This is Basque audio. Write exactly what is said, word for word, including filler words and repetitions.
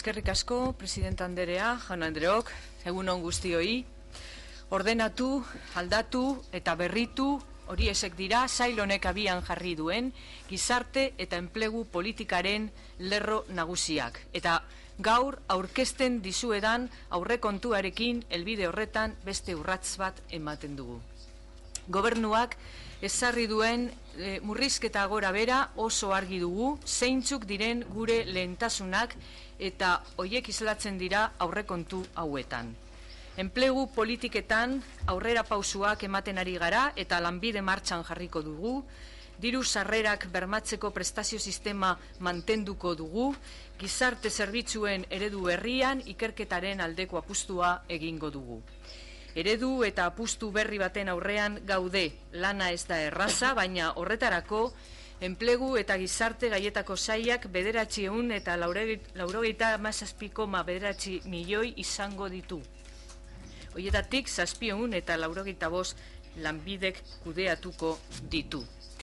Eskerrik asko, Presidente Anderea, Jaun Andreok, egun on guztioi. Ordenatu, aldatu eta berritu, hori esek dira, sail honek abian jarri duen, gizarte eta enplegu politikaren lerro nagusiak. Eta gaur aurkezten dizuedan aurrekontuarekin helbide horretan beste urratz bat ematen dugu. Gobernuak ezarri duen e, murrizketa gora bera oso argi dugu, zeintzuk diren gure lehentasunak eta hoiek islatzen dira aurrekontu hauetan. Enplegu politiketan aurrera pausuak ematen ari gara eta lanbide martxan jarriko dugu, diru sarrerak bermatzeko prestazio sistema mantenduko dugu, gizarte zerbitzuen eredu berrian ikerketaren aldeko apustua egingo dugu. Eredu eta apustu berri baten aurrean gaude, lana ez da erraza, baina horretarako enplegu eta gizarte gaietako sailak bederatziehun eta laurogeita hamazazpi koma bederatzi milioi izango ditu. Horietatik zazpiehun eta laurogeita bost lanbidek kudeatuko ditu.